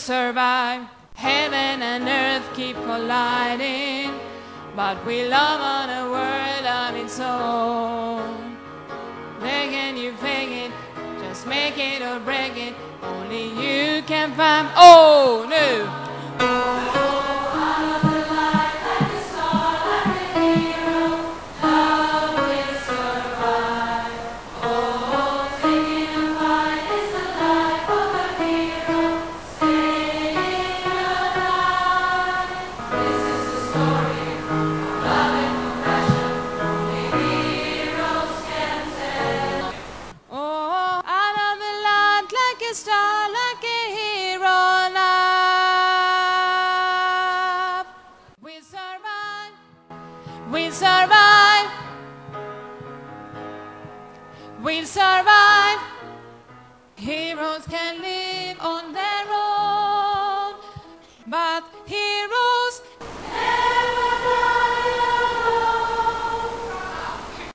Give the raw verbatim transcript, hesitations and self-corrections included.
survive. Heaven and earth keep colliding, but we love on a world of its own. Begging you fake it, just make it or break it. Only you can find. Oh no! Star like a hero love. We survive, we survive, we survive. Heroes can live on their